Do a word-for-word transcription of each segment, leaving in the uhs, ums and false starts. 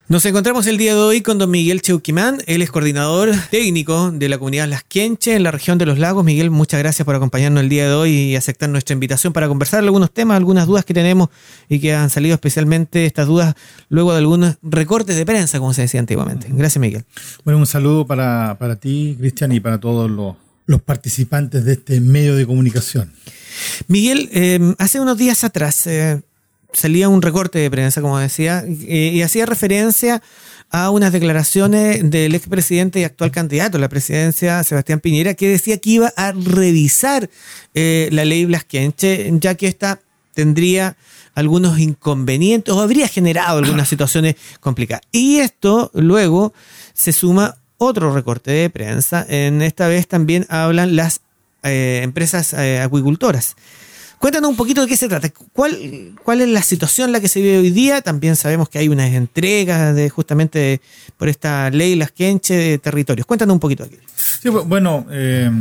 Nos encontramos el día de hoy con don Miguel Cheuquimán. Él es coordinador técnico de la comunidad Las Quenches en la región de Los Lagos. Miguel, muchas gracias por acompañarnos el día de hoy y aceptar nuestra invitación para conversar algunos temas, algunas dudas que tenemos y que han salido especialmente estas dudas luego de algunos recortes de prensa, como se decía antiguamente. Gracias, Miguel. Bueno, un saludo para, para ti, Cristian, y para todos los, los participantes de este medio de comunicación. Miguel, eh, hace unos días atrás... Eh, salía un recorte de prensa, como decía, eh, y hacía referencia a unas declaraciones del expresidente y actual candidato a la presidencia, Sebastián Piñera, que decía que iba a revisar eh, la ley Las Quenches, ya que esta tendría algunos inconvenientes o habría generado algunas situaciones complicadas. Y esto luego se suma otro recorte de prensa. En esta vez también hablan las eh, empresas eh, acuicultoras. Cuéntanos un poquito de qué se trata. ¿Cuál, cuál es la situación en la que se vive hoy día? También sabemos que hay unas entregas de justamente de, por esta ley Las Quenches de territorios. Cuéntanos un poquito aquí. Sí, bueno, eh,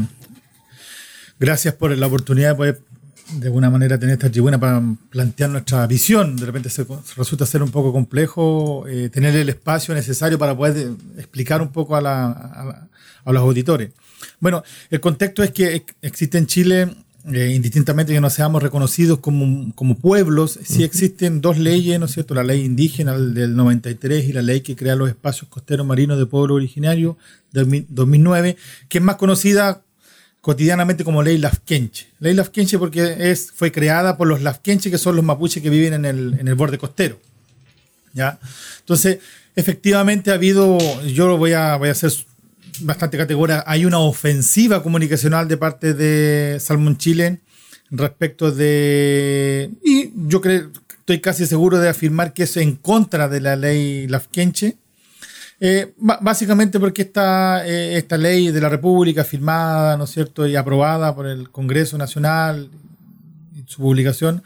gracias por la oportunidad de poder de alguna manera tener esta tribuna para plantear nuestra visión. De repente se, resulta ser un poco complejo eh, tener el espacio necesario para poder explicar un poco a, la, a, a los auditores. Bueno, el contexto es que existe en Chile... Eh, indistintamente que no seamos reconocidos como, como pueblos, sí existen dos leyes, ¿no es cierto? La ley indígena del noventa y tres y la ley que crea los espacios costeros marinos de pueblo originario del dos mil nueve, que es más conocida cotidianamente como ley Las Quenches. Ley Las Quenches porque es, fue creada por los Las Quenches, que son los mapuches que viven en el, en el borde costero, ¿ya? Entonces, efectivamente ha habido, yo lo voy a, voy a hacer... bastante categórica, hay una ofensiva comunicacional de parte de Salmón Chile respecto de, y yo creo, estoy casi seguro de afirmar que es en contra de la ley Las Quenches, eh, básicamente porque esta, eh, esta ley de la República firmada, ¿no es cierto?, y aprobada por el Congreso Nacional, su publicación,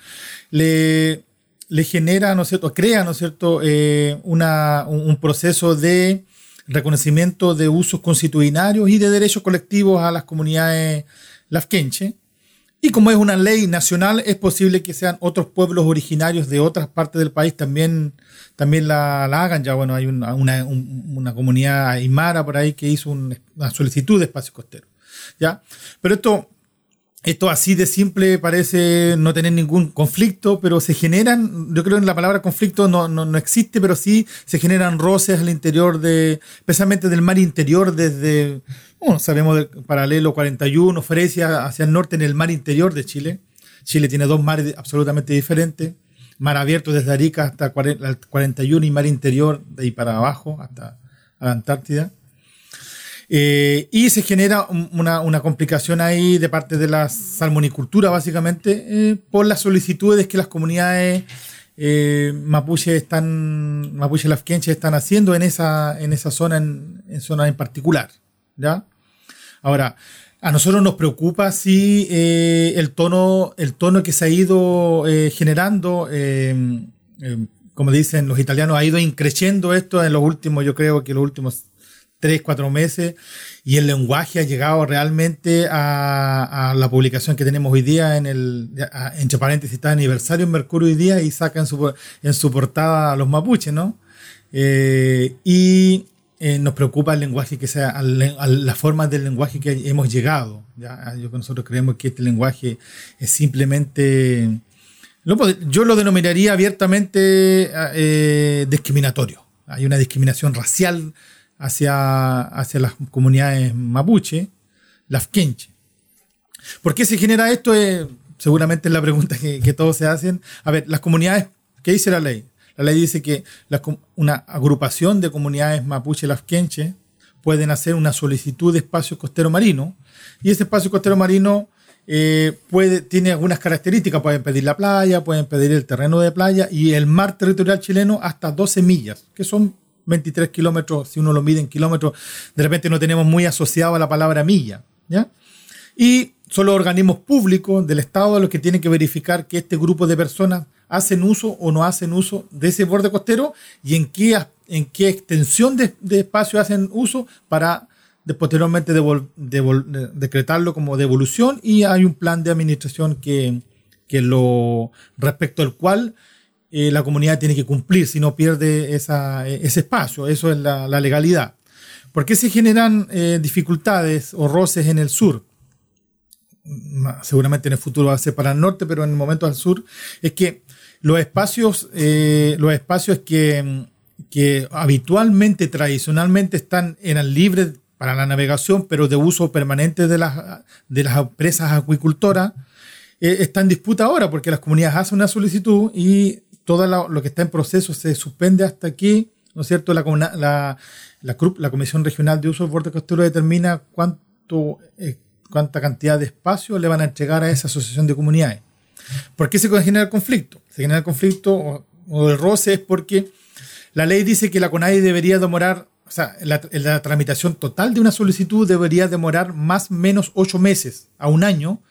le, le genera, ¿no es cierto?, crea, ¿no es cierto?, eh, una, un, un proceso de reconocimiento de usos constitucionarios y de derechos colectivos a las comunidades Las Quenches. Y como es una ley nacional, es posible que sean otros pueblos originarios de otras partes del país también, también la, la hagan. Ya, bueno, hay una, una, una comunidad aymara por ahí que hizo un, una solicitud de espacio costero, ¿ya? Pero esto... Esto así de simple parece no tener ningún conflicto, pero se generan, yo creo que la palabra conflicto no, no, no existe, pero sí se generan roces al interior de, especialmente del mar interior, desde, bueno, sabemos del paralelo cuarenta y uno, Fresia, hacia el norte en el mar interior de Chile. Chile tiene dos mares absolutamente diferentes, mar abierto desde Arica hasta cuarenta y uno y mar interior de ahí para abajo hasta la Antártida. Eh, y se genera una, una complicación ahí de parte de la salmonicultura, básicamente, eh, por las solicitudes que las comunidades eh, mapuche están, mapuche Las Quenches están haciendo en esa, en esa zona, en, en zona en particular, ¿ya? Ahora, a nosotros nos preocupa si eh, el tono, el tono que se ha ido eh, generando, eh, eh, como dicen los italianos, ha ido increciendo esto en los últimos, yo creo que los últimos tres, cuatro meses, y el lenguaje ha llegado realmente a, a la publicación que tenemos hoy día en el, a, entre paréntesis, está aniversario en Mercurio hoy día y saca en su, en su portada a los mapuches, ¿no? Eh, y eh, nos preocupa el lenguaje que sea, a la forma del lenguaje que hemos llegado, ¿ya? Yo, nosotros creemos que este lenguaje es simplemente, yo lo denominaría abiertamente eh, discriminatorio. Hay una discriminación racial Hacia, hacia las comunidades mapuche, Las Quenches. ¿Por qué se genera esto? Eh, seguramente es la pregunta que, que todos se hacen. A ver, las comunidades, ¿qué dice la ley? La ley dice que la, una agrupación de comunidades mapuche Las Quenches pueden hacer una solicitud de espacio costero marino, y ese espacio costero marino eh, puede, tiene algunas características. Pueden pedir la playa, pueden pedir el terreno de playa y el mar territorial chileno hasta doce millas, que son veintitrés kilómetros, si uno lo mide en kilómetros, de repente no tenemos muy asociado a la palabra milla, ¿ya? Y son los organismos públicos del Estado los que tienen que verificar que este grupo de personas hacen uso o no hacen uso de ese borde costero y en qué, en qué extensión de, de espacio hacen uso para de, posteriormente devol, devol, de, decretarlo como devolución, y hay un plan de administración que, que lo respecto al cual eh, la comunidad tiene que cumplir, si no pierde esa, ese espacio. Eso es la, la legalidad. ¿Por qué se generan eh, dificultades o roces en el sur? Seguramente en el futuro va a ser para el norte, pero en el momento al sur, es que los espacios, eh, los espacios que, que habitualmente, tradicionalmente están eran libres para la navegación, pero de uso permanente de las, de las empresas acuicultoras, eh, está en disputa ahora porque las comunidades hacen una solicitud y todo la, lo que está en proceso se suspende hasta que, ¿no es cierto?, la, la, la, la Comisión Regional de Uso del Borde Costero determina cuánto, eh, cuánta cantidad de espacio le van a entregar a esa asociación de comunidades. ¿Por qué se genera el conflicto? Se genera el conflicto o, o el roce es porque la ley dice que la CONADI debería demorar, o sea, la, la tramitación total de una solicitud debería demorar más o menos ocho meses a un año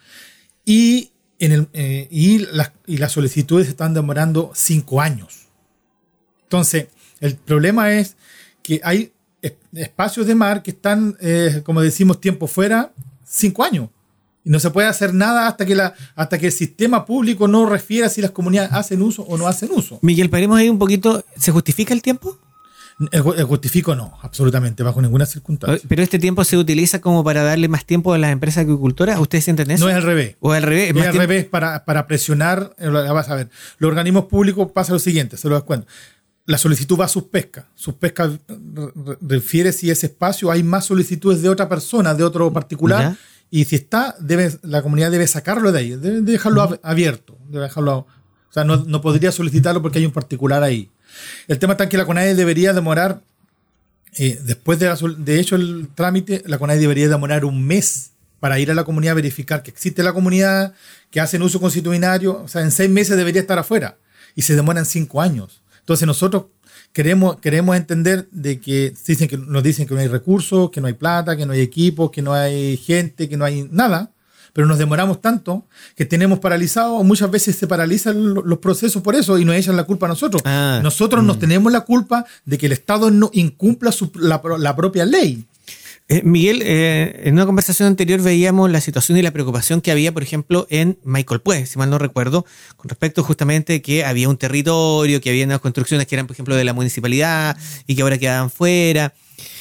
y En el, eh, y, las, y las solicitudes están demorando cinco años. Entonces, el problema es que hay es, espacios de mar que están, eh, como decimos, tiempo fuera, cinco años. Y no se puede hacer nada hasta que, la, hasta que el sistema público no refiera si las comunidades hacen uso o no hacen uso. Miguel, paremos ahí un poquito. ¿Se justifica el tiempo? El, el justifico no, absolutamente, bajo ninguna circunstancia. Pero este tiempo se utiliza como para darle más tiempo a las empresas acuicultoras. ¿Ustedes sienten eso? No es al revés. ¿O al revés? Es al revés para, para presionar. Vas a ver, los organismos públicos pasa lo siguiente, se lo das cuenta. La solicitud va a sus pescas. Sus pescas refiere si ese espacio hay más solicitudes de otra persona, de otro particular. ¿Ya? Y si está, debe, la comunidad debe sacarlo de ahí, debe dejarlo uh-huh. abierto. Debe dejarlo, o sea, no, no podría solicitarlo porque hay un particular ahí. El tema está en que la CONADI debería demorar, eh, después de, la, de hecho el trámite, la CONADI debería demorar un mes para ir a la comunidad a verificar que existe la comunidad, que hacen uso constitucionario. O sea, en seis meses debería estar afuera y se demoran cinco años. Entonces nosotros queremos, queremos entender de que, dicen que nos dicen que no hay recursos, que no hay plata, que no hay equipos, que no hay gente, que no hay nada. Pero nos demoramos tanto que tenemos paralizado, muchas veces se paralizan los procesos por eso y nos echan la culpa a nosotros. Ah, nosotros mm. nos tenemos la culpa de que el Estado no incumpla su, la, la propia ley. Eh, Miguel, eh, en una conversación anterior veíamos la situación y la preocupación que había, por ejemplo, en Maicolpué, si mal no recuerdo, con respecto justamente que había un territorio, que había unas construcciones que eran, por ejemplo, de la municipalidad y que ahora quedaban fuera.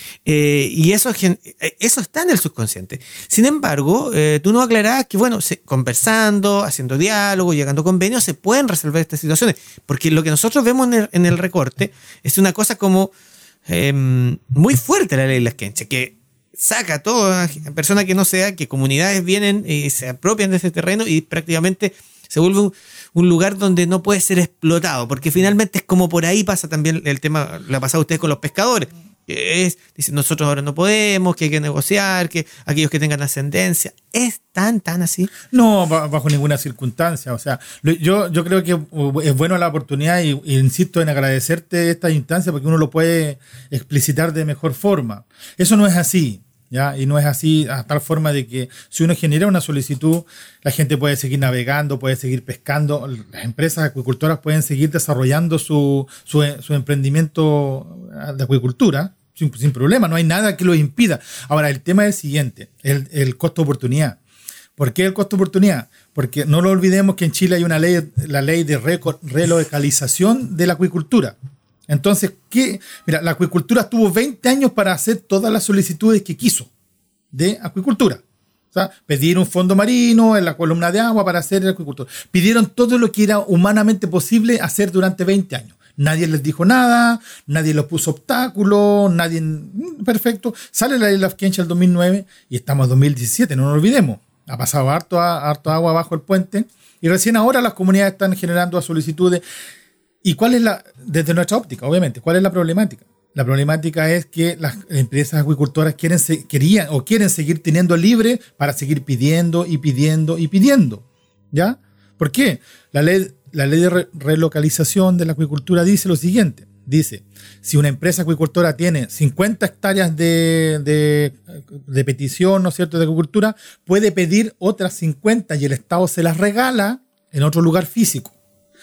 Eh, y eso, eso está en el subconsciente. Sin embargo, eh, tú nos aclarabas que, bueno, se, conversando, haciendo diálogo, llegando a convenios, se pueden resolver estas situaciones. Porque lo que nosotros vemos en el, en el recorte es una cosa como eh, muy fuerte, la ley de las quenchas, que saca a toda persona que no sea, que comunidades vienen y se apropian de ese terreno y prácticamente se vuelve un, un lugar donde no puede ser explotado. Porque finalmente es como por ahí pasa también el tema, lo ha pasado ustedes con los pescadores. Es, dicen, nosotros ahora no podemos, que hay que negociar, que aquellos que tengan ascendencia. ¿Es tan, tan así? No, bajo ninguna circunstancia. O sea, yo, yo creo que es bueno la oportunidad y, y insisto en agradecerte esta instancia porque uno lo puede explicitar de mejor forma. Eso no es así, ¿ya? Y no es así a tal forma de que si uno genera una solicitud, la gente puede seguir navegando, puede seguir pescando, las empresas acuicultoras pueden seguir desarrollando su, su, su emprendimiento de acuicultura. Sin, sin problema, no hay nada que lo impida. Ahora, el tema es el siguiente, el, el costo-oportunidad. ¿Por qué el costo-oportunidad? Porque no lo olvidemos que en Chile hay una ley, la ley de relocalización de la acuicultura. Entonces, ¿qué? Mira, la acuicultura tuvo veinte años para hacer todas las solicitudes que quiso de acuicultura. O sea, pedir un fondo marino en la columna de agua para hacer acuicultura. Pidieron todo lo que era humanamente posible hacer durante veinte años. Nadie les dijo nada, nadie les puso obstáculos, nadie... Perfecto. Sale la ley de las quenchas del dos mil nueve y estamos en dos mil diecisiete, no nos olvidemos. Ha pasado harto, harto agua bajo el puente y recién ahora las comunidades están generando solicitudes. ¿Y cuál es la, desde nuestra óptica, obviamente, cuál es la problemática? La problemática es que las empresas acuicultoras quieren, querían o quieren seguir teniendo libre para seguir pidiendo y pidiendo y pidiendo. ¿Ya? ¿Por qué? La ley... La ley de re- relocalización de la acuicultura dice lo siguiente. Dice, si una empresa acuicultora tiene cincuenta hectáreas de, de, de petición, ¿no es cierto?, de acuicultura, puede pedir otras cincuenta y el Estado se las regala en otro lugar físico.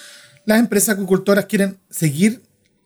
Las empresas acuicultoras quieren seguir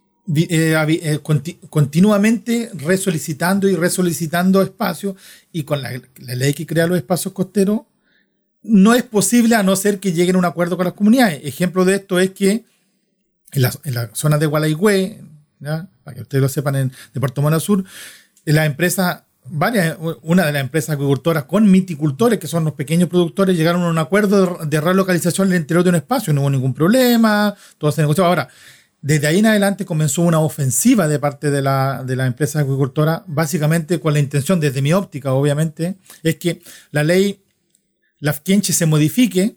eh, eh, conti- continuamente resolicitando y resolicitando espacios y con la, la ley que crea los espacios costeros no es posible a no ser que lleguen a un acuerdo con las comunidades. Ejemplo de esto es que en la, en la zona de Gualaigüe, ¿ya? Para que ustedes lo sepan, en, de Puerto Montt Sur, la empresa, varias, una de las empresas agricultoras con miticultores, que son los pequeños productores, llegaron a un acuerdo de, de relocalización en el interior de un espacio, no hubo ningún problema, todo se negoció. Ahora, desde ahí en adelante comenzó una ofensiva de parte de la, de la empresa agricultora, básicamente con la intención, desde mi óptica, obviamente, es que la ley Lafkenche se modifique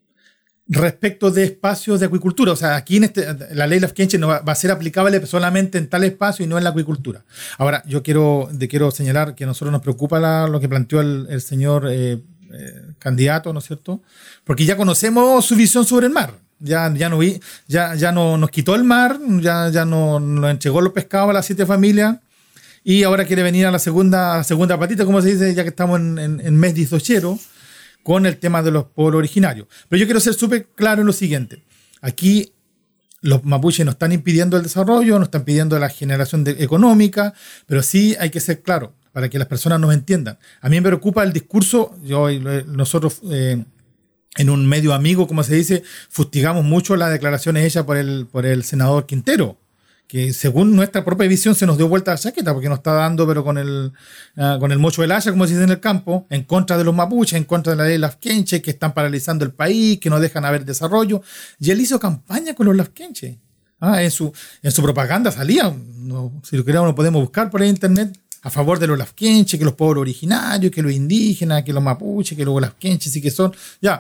respecto de espacios de acuicultura. O sea, aquí en este, la ley Lafkenche no va, va a ser aplicable solamente en tal espacio y no en la acuicultura. Ahora, yo quiero, de, quiero señalar que a nosotros nos preocupa la, lo que planteó el, el señor eh, eh, candidato, ¿no es cierto? Porque ya conocemos su visión sobre el mar. Ya, ya, no, ya, ya no nos quitó el mar, ya, ya no, nos entregó los pescados a las siete familias y ahora quiere venir a la segunda, a la segunda patita, como se dice, ya que estamos en, en, en mes dieciocho, con el tema de los pueblos originarios. Pero yo quiero ser súper claro en lo siguiente. Aquí los mapuches no están impidiendo el desarrollo, no están impidiendo la generación de, económica, pero sí hay que ser claro para que las personas nos entiendan. A mí me preocupa el discurso, yo, nosotros... Eh, en un medio amigo, como se dice, fustigamos mucho las declaraciones hechas por el, por el senador Quintero, que según nuestra propia visión se nos dio vuelta la chaqueta, porque nos está dando, pero con el, uh, con el mocho del haya, como se dice en el campo, en contra de los mapuches, en contra de la ley Lafkenche, que están paralizando el país, que no dejan haber desarrollo. Y él hizo campaña con los Lafkenche. Ah, en, su, en su propaganda salía, no, si lo queremos lo podemos buscar por ahí en internet, a favor de los Lafkenche, que los pueblos originarios, que los indígenas, que los mapuches, que los Lafkenche sí que son... Ya.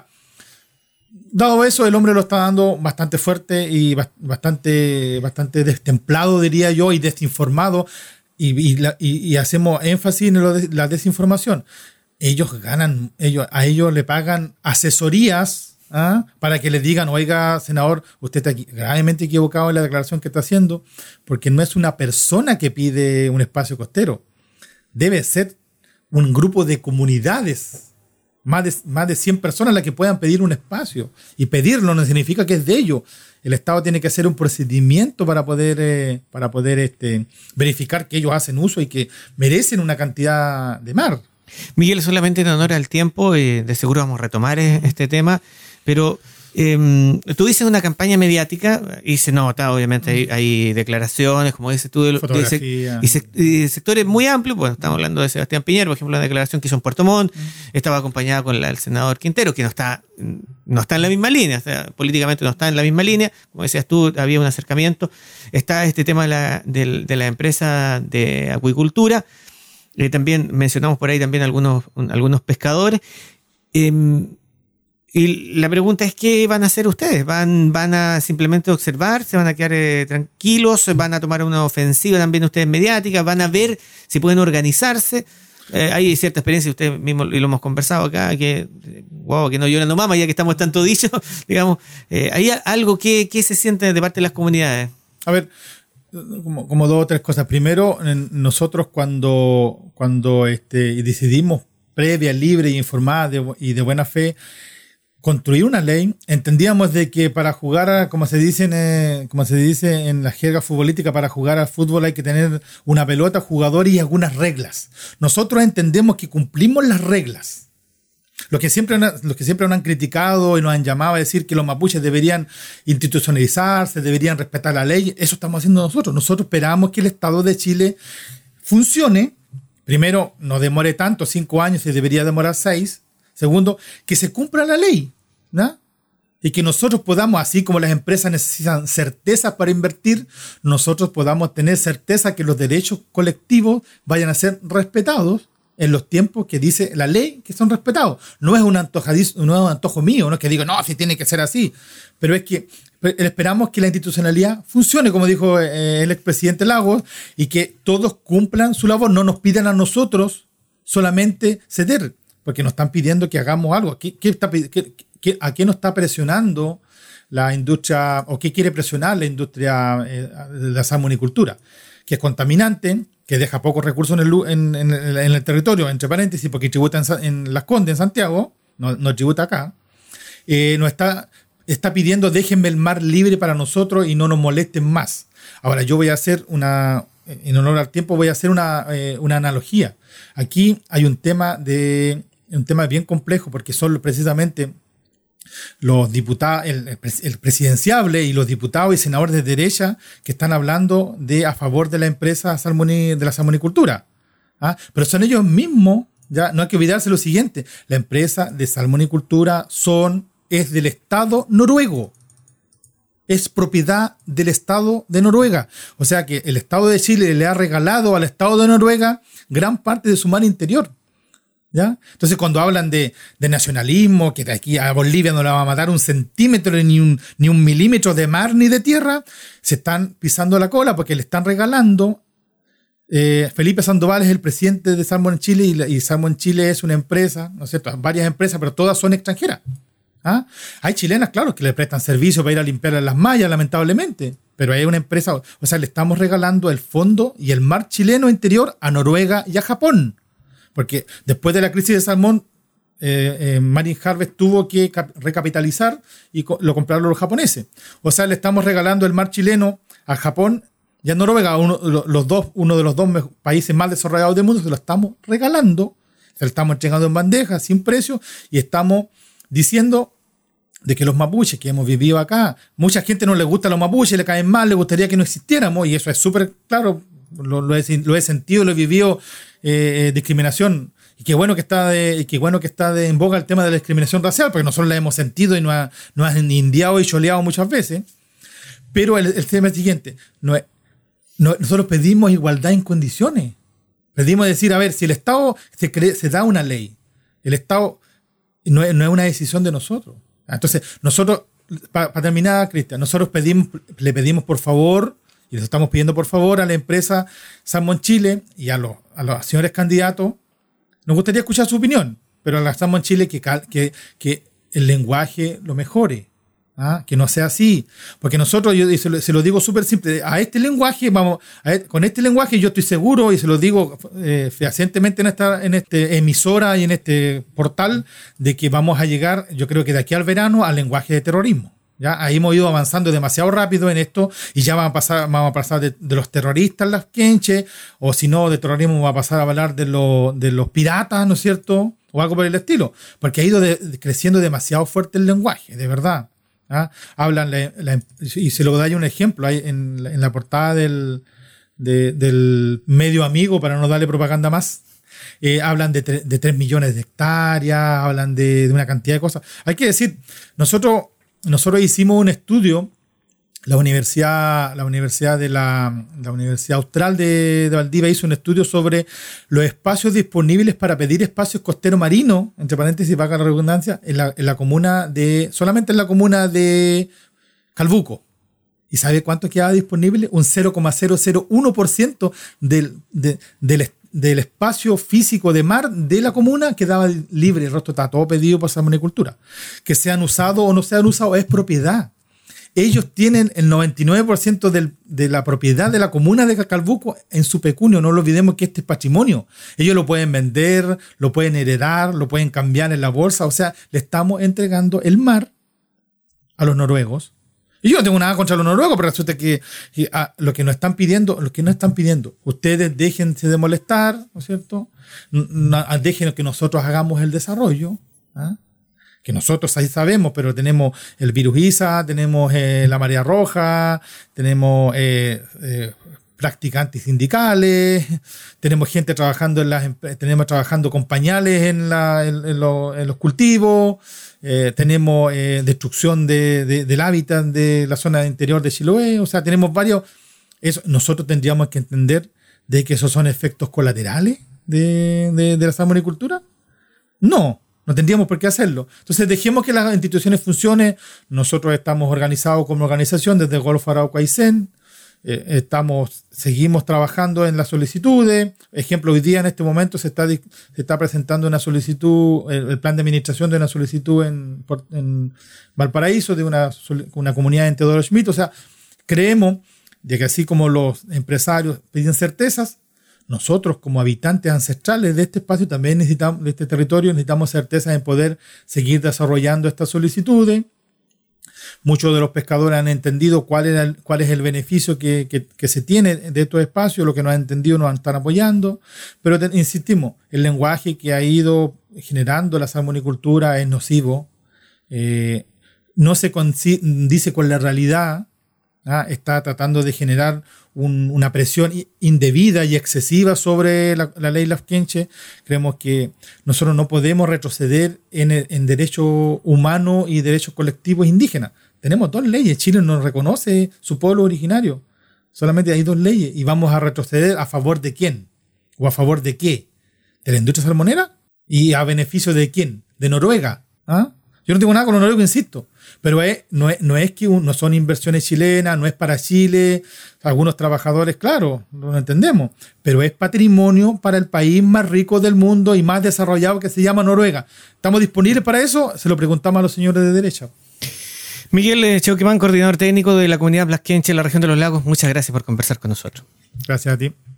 Dado eso, el hombre lo está dando bastante fuerte y bastante, bastante destemplado, diría yo, y desinformado, y, y, la, y, y hacemos énfasis en lo de, la desinformación. Ellos ganan, ellos, a ellos le pagan asesorías, ¿ah? Para que les digan, oiga, senador, usted está gravemente equivocado en la declaración que está haciendo, porque no es una persona que pide un espacio costero, debe ser un grupo de comunidades. Más de, más de cien personas las que puedan pedir un espacio. Y pedirlo no significa que es de ellos. El Estado tiene que hacer un procedimiento para poder, eh, para poder este, verificar que ellos hacen uso y que merecen una cantidad de mar. Miguel, solamente en honor al tiempo, eh, de seguro vamos a retomar este tema, pero eh, tú dices una campaña mediática y se nota, obviamente, hay, hay declaraciones, como dices tú, de, de, y, sec, y sectores muy amplios. Pues estamos hablando de Sebastián Piñera, por ejemplo, una declaración que hizo en Puerto Montt, uh-huh. Estaba acompañada con la, el senador Quintero, que no está, no está en la misma línea, o sea, políticamente no está en la misma línea, como decías tú, había un acercamiento. Está este tema de la, de, de la empresa de acuicultura, eh, también mencionamos por ahí también algunos, un, algunos pescadores. Eh, Y la pregunta es, ¿qué van a hacer ustedes? ¿Van, van a simplemente observar? ¿Se van a quedar eh, tranquilos? ¿Van a tomar una ofensiva también ustedes mediática? ¿Van a ver si pueden organizarse? Eh, hay cierta experiencia, ustedes mismos y lo hemos conversado acá, que wow, que no lloran no mama, ya que estamos tanto dicho, digamos. Eh, ¿hay algo que, que se siente de parte de las comunidades? A ver, como, como dos o tres cosas. Primero, nosotros cuando, cuando este, decidimos previa, libre e informada de, y de buena fe construir una ley, entendíamos de que para jugar, a, como se dice, en, eh, como se dice en la jerga futbolística, para jugar al fútbol hay que tener una pelota, jugadores y algunas reglas. Nosotros entendemos que cumplimos las reglas. Los que siempre, los que siempre nos han criticado y nos han llamado a decir que los mapuches deberían institucionalizarse, deberían respetar la ley, eso estamos haciendo nosotros. Nosotros esperamos que el Estado de Chile funcione. Primero, no demore tanto, cinco años, se debería demorar seis. Segundo, que se cumpla la ley, ¿no? Y que nosotros podamos, así como las empresas necesitan certeza para invertir, nosotros podamos tener certeza que los derechos colectivos vayan a ser respetados en los tiempos que dice la ley que son respetados. No es un antojadizo, no es un antojo mío, no es que digo, no, si tiene que ser así, pero es que esperamos que la institucionalidad funcione, como dijo eh, el expresidente Lagos, y que todos cumplan su labor, no nos pidan a nosotros solamente ceder, porque nos están pidiendo que hagamos algo. ¿Qué, qué está, qué, qué, ¿A qué nos está presionando la industria, o qué quiere presionar la industria eh, de la salmonicultura? Que es contaminante, que deja pocos recursos en el, en, en, en el territorio, entre paréntesis, porque tributa en, en Las Condes, en Santiago, no, no tributa acá. Eh, nos está, está pidiendo, déjenme el mar libre para nosotros y no nos molesten más. Ahora, yo voy a hacer una, en honor al tiempo, voy a hacer una, eh, una analogía. Aquí hay un tema de... un tema bien complejo, porque son precisamente los diputados, el, el, el presidenciable y los diputados y senadores de derecha que están hablando de a favor de la empresa salmoni, de la salmonicultura. ¿Ah? Pero son ellos mismos, ya no hay que olvidarse lo siguiente, la empresa de salmonicultura son, es del Estado noruego. Es propiedad del Estado de Noruega. O sea que el Estado de Chile le ha regalado al Estado de Noruega gran parte de su mar interior. ¿Ya? Entonces cuando hablan de, de nacionalismo, que de aquí a Bolivia no le va a matar un centímetro ni un, ni un milímetro de mar ni de tierra, se están pisando la cola porque le están regalando. Eh, Felipe Sandoval es el presidente de Salmon Chile y, y Salmon Chile es una empresa, ¿no es cierto? Varias empresas, pero todas son extranjeras. ¿Ah? Hay chilenas, claro, que le prestan servicio para ir a limpiar las mallas, lamentablemente, pero hay una empresa, o sea, le estamos regalando el fondo y el mar chileno interior a Noruega y a Japón. Porque después de la crisis de salmón, eh, eh, Marine Harvest tuvo que cap- recapitalizar y co- lo compraron los japoneses. O sea, le estamos regalando el mar chileno a Japón y a Noruega, uno, los dos, uno de los dos países más desarrollados del mundo, se lo estamos regalando, se lo estamos entregando en bandeja, sin precio, y estamos diciendo de que los mapuches que hemos vivido acá, mucha gente no le gusta a los mapuches, le caen mal, le gustaría que no existiéramos, y eso es súper claro, lo, lo, he, lo he sentido, lo he vivido. Eh, discriminación, y qué bueno que está de, y qué bueno que está de en boga el tema de la discriminación racial, porque nosotros la hemos sentido y nos ha, nos ha indiado y choleado muchas veces, pero el, el tema es el siguiente, no es, no, nosotros pedimos igualdad en condiciones, pedimos decir, a ver, si el Estado se, cree, se da una ley, el Estado no es, no es una decisión de nosotros, entonces nosotros, para pa terminar, Cristian, nosotros pedimos, le pedimos por favor, y les estamos pidiendo por favor a la empresa Salmon Chile y a los, a los señores candidatos, nos gustaría escuchar su opinión, pero a la Salmon Chile que, que, que el lenguaje lo mejore, ¿ah? Que no sea así, porque nosotros, yo se lo, se lo digo súper simple, a este lenguaje, vamos, a, con este lenguaje yo estoy seguro, y se lo digo eh, fehacientemente en esta en este emisora y en este portal, de que vamos a llegar, yo creo que de aquí al verano, al lenguaje de terrorismo. Ya, ahí hemos ido avanzando demasiado rápido en esto y ya vamos a pasar, vamos a pasar de, de los terroristas, las quenches, o si no, de terrorismo vamos a pasar a hablar de, lo, de los piratas, ¿no es cierto? O algo por el estilo, porque ha ido de, de creciendo demasiado fuerte el lenguaje, de verdad. ¿Ah? Hablan, la, la, y se lo doy un ejemplo, hay en, en la portada del, de, del medio amigo, para no darle propaganda más, eh, hablan de, tre, de tres millones de hectáreas, hablan de, de una cantidad de cosas. Hay que decir, nosotros... Nosotros hicimos un estudio, la Universidad, la Universidad de la, la Universidad Austral de, de Valdivia hizo un estudio sobre los espacios disponibles para pedir espacios costeros marinos, entre paréntesis, vaga la redundancia, en la, en la comuna de, solamente en la comuna de Calbuco. ¿Y sabe cuánto quedaba disponible? Un cero coma cero cero uno por ciento del, de, del, del espacio físico de mar de la comuna quedaba libre. El resto está todo pedido por salmonicultura. Que sean usados o no sean usados es propiedad. Ellos tienen el noventa y nueve por ciento del, de la propiedad de la comuna de Calbuco en su pecunio. No lo olvidemos que este es patrimonio. Ellos lo pueden vender, lo pueden heredar, lo pueden cambiar en la bolsa. O sea, le estamos entregando el mar a los noruegos. Y yo no tengo nada contra los noruegos, pero resulta que, que ah, lo que nos están pidiendo, lo que no están pidiendo, ustedes déjense de molestar, ¿no es cierto? No, dejen que nosotros hagamos el desarrollo, ¿ah? Que nosotros ahí sabemos, pero tenemos el virus ISA, tenemos eh, la marea roja, tenemos eh, eh, practicantes sindicales, tenemos gente trabajando en las, tenemos trabajando con pañales en, la, en, en, lo, en los cultivos. Eh, tenemos eh, destrucción de, de, del hábitat de la zona interior de Chiloé, o sea, tenemos varios. Eso, nosotros tendríamos que entender de que esos son efectos colaterales de, de, de la salmonicultura. No, no tendríamos por qué hacerlo. Entonces, dejemos que las instituciones funcionen. Nosotros estamos organizados como organización desde Golfo Arauco Aysén. Eh, estamos, seguimos trabajando en las solicitudes. Ejemplo, hoy día en este momento se está, se está presentando una solicitud, el, el plan de administración de una solicitud en, en Valparaíso de una, una comunidad en Teodoro Schmidt. O sea, creemos de que así como los empresarios piden certezas, nosotros como habitantes ancestrales de este espacio también necesitamos, de este territorio, necesitamos certezas en poder seguir desarrollando estas solicitudes. Muchos de los pescadores han entendido cuál, era el, cuál es el beneficio que, que, que se tiene de estos espacios, lo que no han entendido nos están apoyando, pero te, insistimos, el lenguaje que ha ido generando la salmonicultura es nocivo, eh, no se dice con la realidad, ¿ah? Está tratando de generar un, una presión indebida y excesiva sobre la, la ley Lafkenche. Creemos que nosotros no podemos retroceder en, en derechos humanos y derechos colectivos indígenas. Tenemos dos leyes. Chile no reconoce su pueblo originario. Solamente hay dos leyes. ¿Y vamos a retroceder a favor de quién? ¿O a favor de qué? ¿De la industria salmonera? ¿Y a beneficio de quién? ¿De Noruega? ¿Ah? Yo no tengo nada con los noruegos, insisto. Pero es, no, es, no es que un, no son inversiones chilenas, no es para Chile. Algunos trabajadores, claro, lo entendemos. Pero es patrimonio para el país más rico del mundo y más desarrollado que se llama Noruega. ¿Estamos disponibles para eso? Se lo preguntamos a los señores de derecha. Miguel Cheuquimán, coordinador técnico de la comunidad Lafkenche en la región de los lagos, muchas gracias por conversar con nosotros. Gracias a ti.